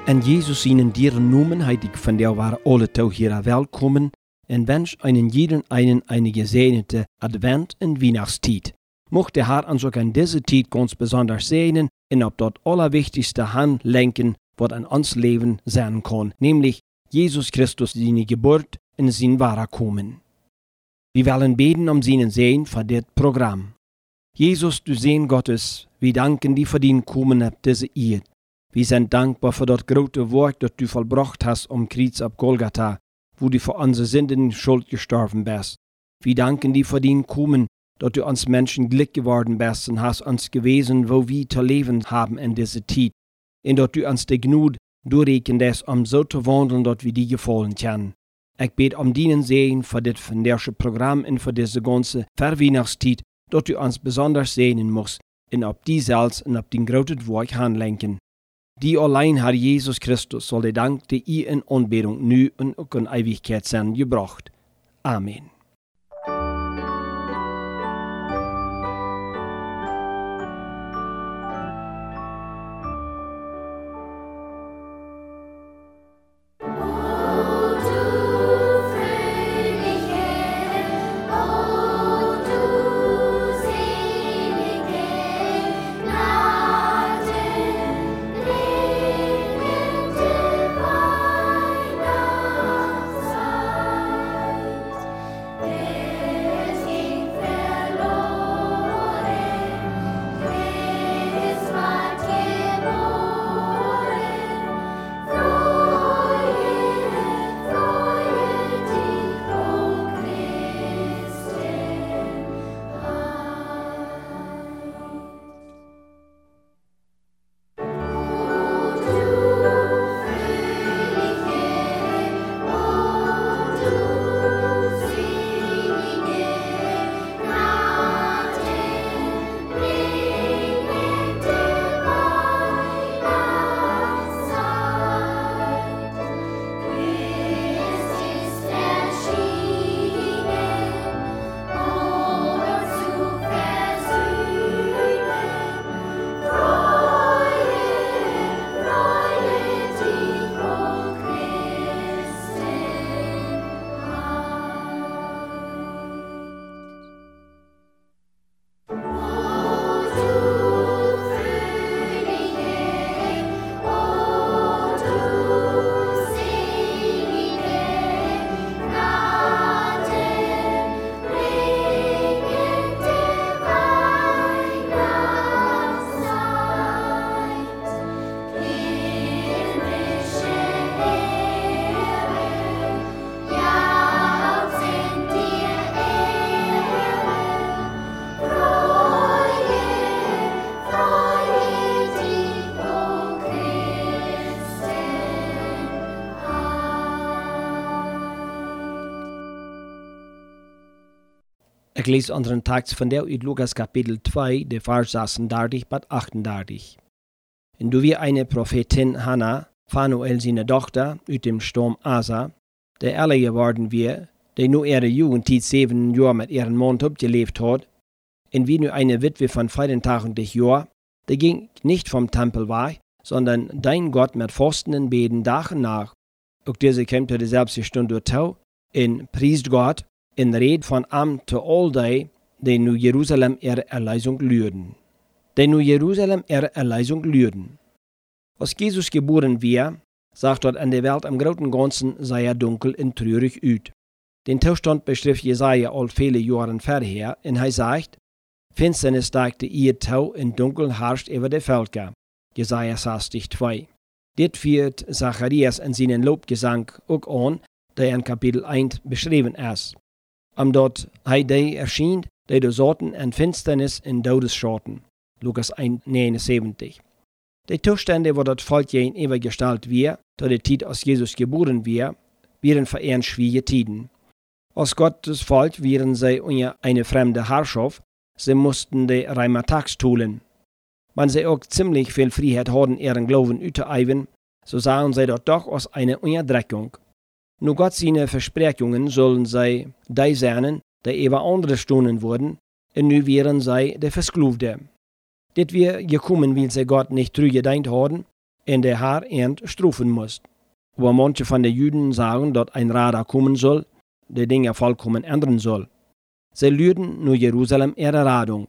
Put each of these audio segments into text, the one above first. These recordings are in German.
En Jesus ihnen deren Namen heilig von der waren alle toe hier welkommen en wens einen jeden eine gesegnete Advent- und Weihnachtszeit. Mocht der Herr uns auch in dieser Zeit ganz besonders segnen und auf das Allerwichtigste lenken, was an uns Leben sein kann, nämlich Jesus Christus, seine Geburt und sein Wiederkommen. Wir wollen beten seinen Segen für das Programm. Jesus, du Segen Gottes, wir danken dir für dein Kommen auf diese Erde. Wir sind dankbar für das große Werk, das du vollbracht hast Kreuz auf Golgatha, wo du für unsere Sünden Schuld gestorben bist. Wir danken dir für dein Kommen, dass du uns Menschen Glück geworden bist und hast uns gewesen, wo wir zu leben haben in dieser Zeit. Und dass du uns die Gnade durchrechnest, so zu wandeln, dass wir dir gefallen können. Ich bete deinen Segen für das fantastische Programm und für diese ganze Verweihnachtszeit, dass du uns besonders segnen musst und auf die selbst und auf den großen Werk handlenken. Die allein, Herr Jesus Christus, soll der Dank, die ihr in Anbetung nu und auch in Ewigkeit sein gebracht. Amen. Ik lees unseren Text van der uit Lukas Kapitel 2, de vers 36 bis 38. Und du wie eine Prophetin Hannah, Phanuel seine Tochter, uit dem Stamm Asa, der ehrlich geworden wir, der nur ihre Jugendzeit 7 Jahre mit ihrem Mann gelebt hat, und wie nur eine Witwe von 84 Jahren, der ging nicht vom Tempel weg, sondern dein Gott mit Fasten und Beten Tag und Nacht. Auch diese kommt zu derselben Stunde tau, in priest Gott, in Red von zu all die nu Jerusalem ihre Erlösung lüden. Die nu Jerusalem ihre Erlösung lüden. Als Jesus geboren wir, sagt dort an der Welt am großen Ganzen sei dunkel und traurig uit. Den Zustand beschrift Jesaja all viele Jahre vorher, und er sagt, Finsternis steigte ihr Tau und Dunkel herrscht über die Völker. Jesaja 60,2. Dit führt Zacharias in seinen Lobgesang auch an, der in Kapitel 1 beschrieben ist. Dort die erschien, die du Sorten en Finsternis in Todesschatten. Lukas 1,79. Die Zustände, wo das Volk gegenüber gestaltet wird, da die Zeit, als Jesus geboren wird, wären für ihn schwierige Tiden. Als Gottes Volk wären sie unter eine fremde Herrschaft, sie mussten die Reimertags tun. Wenn sie auch ziemlich viel Freiheit hatten, ihren Glauben auszuüben, so sahen sie dort doch als eine Unterdrückung. Nur Gott seine Versprechungen sollen sie die sein, die über andere Stunden wurden, und nu wären sie die Versklavte. Dit wir gekommen, weil sie Gott nicht treu gedenkt haben, in der Haarend strufen muss. Aber manche von den Juden sagen, dass ein Radar kommen soll, der Dinge vollkommen ändern soll. Sie lüden nur Jerusalem ihre Radung.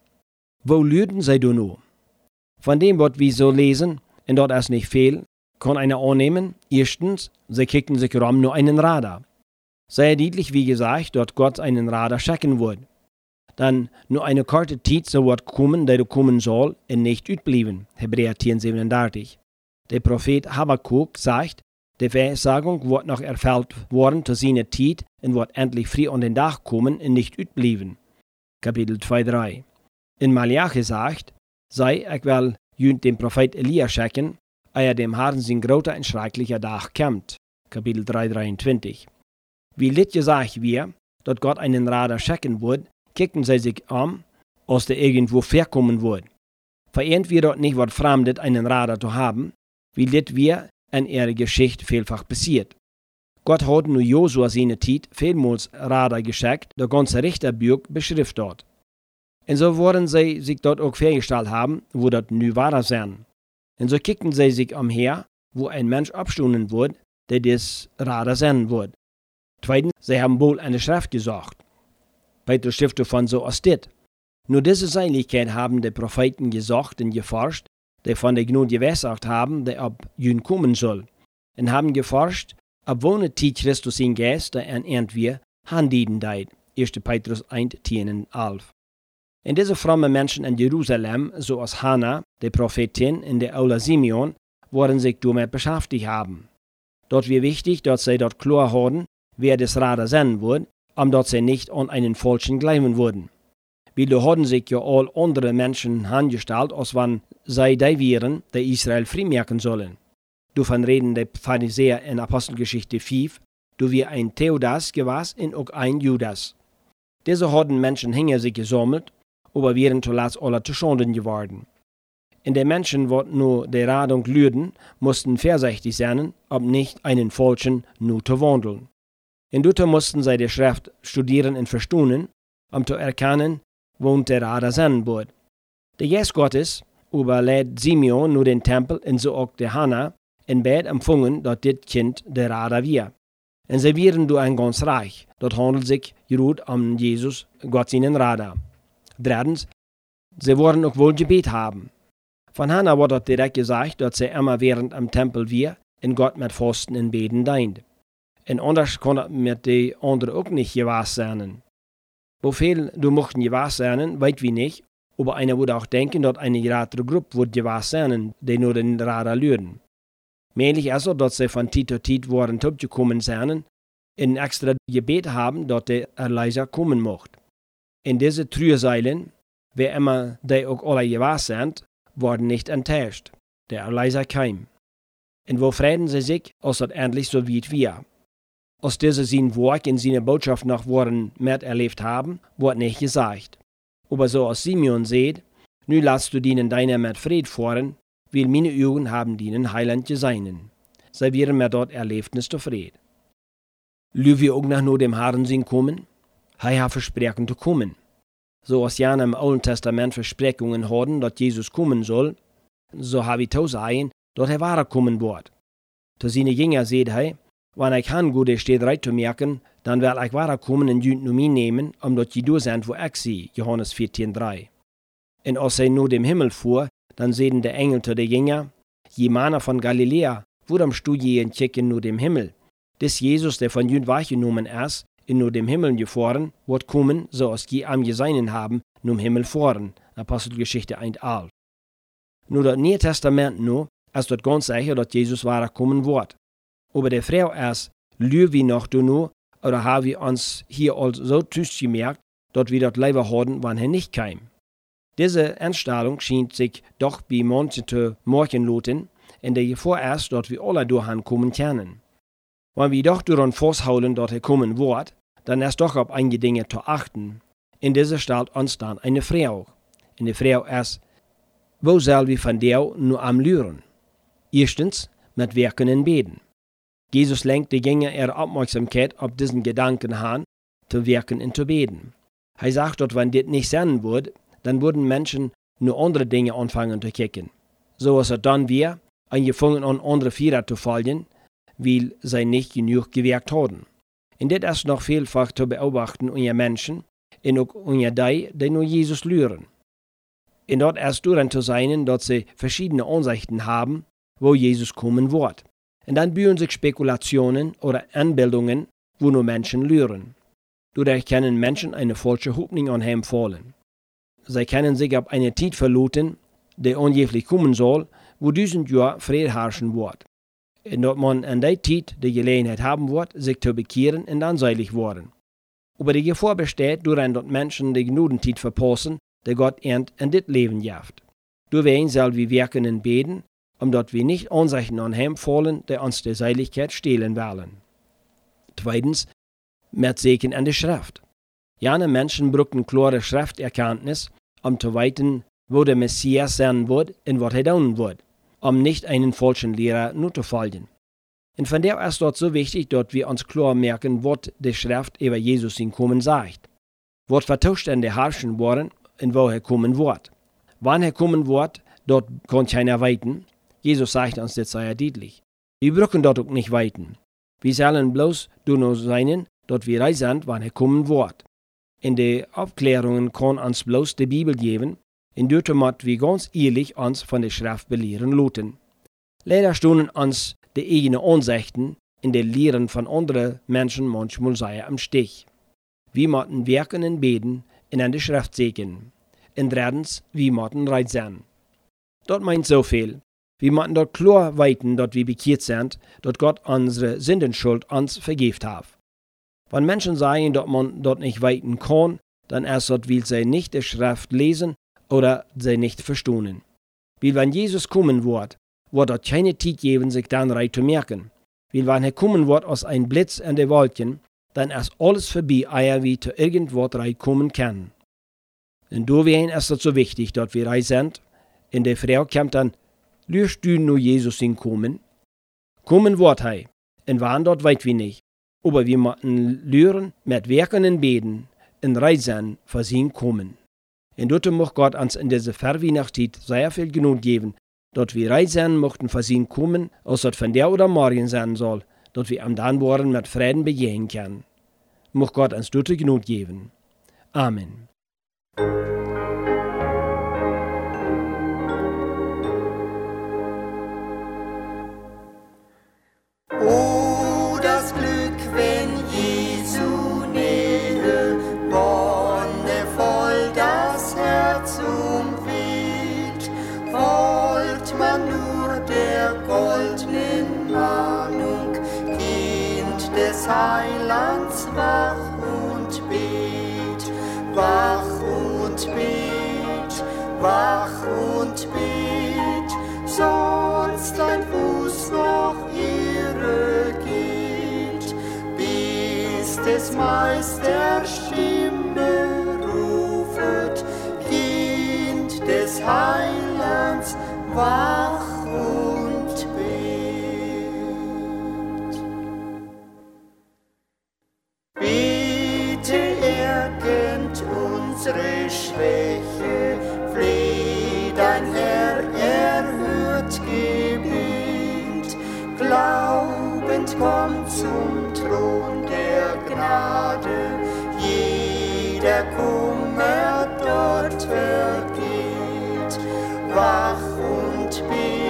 Wo lüden sie du nur? Von dem, was wir so lesen, und dort ist nicht viel, kann einer annehmen, erstens, sie kicken sich rum nur einen Radar. Sehr deutlich, wie gesagt, dort Gott einen Radar schicken wird. Dann nur eine kurze Zeit so wird kommen, der kommen soll, und nicht utblieben. Hebräer 10,37. Der Prophet Habakkuk sagt, die Versagung wird noch erfüllt worden zu seiner Zeit und wird endlich früh an den Tag kommen und nicht utblieben. Kapitel 2,3. In Malachi sagt, sei, ich will jünd dem Prophet Elia schicken, ehe dem Herrn sein großer und schrecklicher Tag kommt. Kapitel 3,23. Wie litt gesagt wir, dass Gott einen Radar schicken wird, kicken sie sich als der irgendwo verkommen wird. Verehrt wir dort nicht was Fremdes, einen Radar zu haben, wie litt wir in ihrer Geschichte vielfach passiert. Gott hat nur Josua seine Zeit vielmals Radar geschickt, der ganze Richterbuch beschriftet dort. Und so wollen sie sich dort auch vorgestellt haben, wo dort nu war sein. Und so kicken sie sich umher, wo ein Mensch abstunden wird, der das Radar sein wird. Zweitens, sie haben wohl eine Schrift gesucht. Petrus schrift davon so als dit. Nur diese Seligkeit haben die Propheten gesucht und geforscht, die von der Gnade geweissagt haben, der ab jün kommen soll. Und haben geforscht, ab wo ne Zeit Christus sein Geist, der an wir handieden deit. 1. Petrus 1, 10 und 11. Und diese frommen Menschen in Jerusalem, so als Hannah, die Prophetin, in der Aula Simeon, wollen sich damit beschäftigt haben. Dort wäre wichtig, dass sie dort klar haben, wer das Radar sein wird, dass sie nicht an einen Falschen glauben würden. Weil da haben sich ja all andere Menschen angestellt, als wenn sie die wären, die Israel freimerken sollen. Davon reden die Pharisäer in Apostelgeschichte 5, du wie ein Theodas gewesen und auch ein Judas. Diese haben Menschen hinter sich gesammelt, aber wären zuletzt alle zu Schanden geworden. Und die Menschen, die nur die Radung lüden, mussten vorsichtig sein, um nicht einen Falschen nur zu wandeln. In Luther mussten sie die Schrift studieren und verstehen, um zu erkennen, wo der Radar sein wird. Der Geist Gottes überlädt Simeon nur den Tempel und so auch der Hannah in Bett empfangen, dass das Kind der Radar wir. Und sie wären durch ein ganz Reich. Dort handelt sich gut um Jesus, Gott seinen Radar. Drittens, sie wollen auch wohl Gebet haben. Von Hannah wird dort direkt gesagt, dass sie immer während am Tempel wir in Gott mit Fasten und Beten dient. Und anders kann das mit den anderen auch nicht gewahr sein. Wofür du mochten gewahr sein, weit wie nicht, aber einer würde auch denken, dass eine größere Gruppe wird gewahr sein, die nur den Radar lüden. Mählich ist es, dass sie von Zeit zu Zeit waren gekommen sind, in extra Gebet haben, dass der Elisa kommen mocht. In diese Trüseilen, wer immer die auch alle gewahr sind, wurden nicht enttäuscht. Der Elisa kam. Und wo freuen sie sich, als das endlich so weit wir. Als diese sein Werk in seiner Botschaft noch waren miterlebt haben, wird nicht gesagt. Aber so als Simeon seht, nu lasst du dienen deiner mit Fried fahren, weil meine Augen haben dienen Heiland gesehen. Sie wären mir dort Erlebnis zufrieden. Lü wir auch nach nur dem Herrn sein kommen? Er hat versprochen zu kommen. So als Jan im Alten Testament Versprechungen hatten, dass Jesus kommen soll, so habe ich zu sagen, dass er wahrer kommen wird. Zu seinen Jüngern seht er, wenn ich han gute steht recht zu merken, dann will ich wahrer kommen und jünd nur mich nehmen, dass die du sind, wo ich sie, Johannes 14,3. Und als er nur dem Himmel fuhr, dann sehen die Engel zu den Jüngern, je Mann von Galiläa, warum studien checken nur dem Himmel? Das Jesus, der von jünd wahrgenommen ist, in nur dem Himmel gefahren, wird kommen, so als die am Geseinen haben, nur im Himmel fahren. Apostelgeschichte 1,11. Nur das Neue Testament nur, ist dort ganz sicher, dass Jesus wahrer kommen wird. Aber die Frau ist, lügen wir noch du nur, oder haben wir uns hier also so tüst gemerkt, dass wir das lieber haben, wenn er nicht kam. Diese Einstellung scheint sich doch bei manchen zu morgen loten, in der Gefahr ist, dass wir alle durchkommen können. Wenn wir doch daran festhalten, dass er kommen wird, dann ist doch auf einige Dinge zu achten. In dieser stellt uns dann eine Frau. Und die Frau ist, wo soll wir von der nur am Lüren? Erstens, mit Werken und Beten. Jesus lenkt die Jünger ihre Aufmerksamkeit auf diesen Gedanken an, zu wirken und zu beten. Er sagt dort, wenn das nicht sein würde, dann würden Menschen nur andere Dinge anfangen zu kicken. So ist es dann wir, angefangen an andere Vierer zu folgen, weil sie nicht genug gewirkt haben. Und das ist noch vielfach zu beobachten unter Menschen und auch unter die nur Jesus lüren. Und dort erst daran zu sein, dass sie verschiedene Ansichten haben, wo Jesus kommen wird. Und dann bühen sich Spekulationen oder Anbildungen, wo nur Menschen lüren. Dadurch können Menschen eine falsche Hoffnung an ihm fallen. Sie können sich auf eine Zeit verlassen, die angeblich kommen soll, wo 1000 Jahre Friede herrschen wird. Und dass man an der Zeit die Gelegenheit haben wird, sich zu bekehren und dann seilig werden. Aber die Gefahr besteht darin, dass Menschen die Gnadenzeit verpassen, die Gott ernt in dit Leben jaft. Deswegen soll wir wirken und beten, omdat wir nicht Ansichten an ihm fallen, die uns die Seiligkeit stehlen wollen. Zweitens, mit Segen an die Schrift. Jene Menschen brauchen klare Schrifterkenntnis, zu weiten, wo der Messias sein wird und was er tun wird, nicht einen falschen Lehrer nur zu folgen. Und von der ist dort so wichtig, dass wir uns klar merken, was die Schrift über Jesus in Kommen sagt. Was vertuscht an der Herrschen worden und wo er kommen wird. Wann er kommen wird, dort kann keiner weiten. Jesus sagt uns das sehr deutlich. Wir brauchen dort auch nicht weiten. Wir sollen bloß nur sein, dass wir reisen, wann er kommen wird. In den Aufklärungen kann uns bloß die Bibel geben, in dort müssen wir ganz ehrlich uns von der Schrift belehren lassen. Leider stunden uns die eigenen Ansichten in den Lehren von anderen Menschen manchmal sehr am Stich. Wir müssen wirken und beten und an die Schrift sehen. Und drittens, wir müssen reit sein. Dort meint so viel. Wir müssen dort klar weiten, dass wir bekehrt sind, dass Gott unsere Sündenschuld uns vergibt hat. Wenn Menschen sagen, dass man dort nicht weiten kann, dann ist das, weil sie nicht die Schrift lesen oder sie nicht verstehen. Weil wenn Jesus kommen wird dort keine Zeit geben, sich dann rein zu merken. Weil wenn er kommen wird aus einem Blitz in den Wolken, dann ist alles vorbei, ehe wir zu irgendwas reinkommen können. Und deswegen ist es so wichtig, dass wir rein sind. Und die Frau kommt dann, lürst du nur Jesus hinkommen? Kommen wird er, und wann dort weit wir nicht. Aber wir müssen lernen, mit Werken und Beten, und reisen für sein Kommen. Und dort muss Gott uns in dieser Verweihnachtszeit sehr viel Gnade geben, dass wir reisen möchten für sein Kommen, als das von der oder morgen sein soll, dass wir am dann worden mit Frieden begehen können. Muss Gott uns dort Gnade geben. Amen. Oh, das Glück, wenn Jesu Nähe wonnevoll das Herz umweht, folgt man nur der goldenen Mahnung, Kind des Heilands, wach und bet, wach und bet, wach und bet, sonst dein Fuß noch geht, bis des Meisters Stimme rufet, Kind des Heilands, wach und bet. Bitte erkennt unsere Schwäche, fleh dein Herr, erhört Gebet, glaubend kommt zum Thron der Gnade, jeder Kummer dort vergeht. Wach und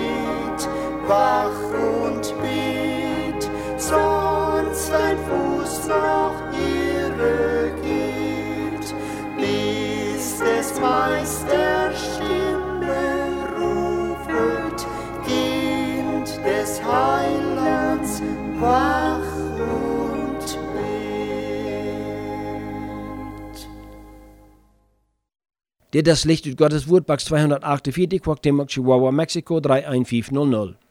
bet, sonst dein Fuß noch irre geht, bis des Meisters Stimme rufet, Kind des Heilands, wach und bet. Das Licht ut Gottes Wort, Box 248, Chihuahua, Mexiko 31500.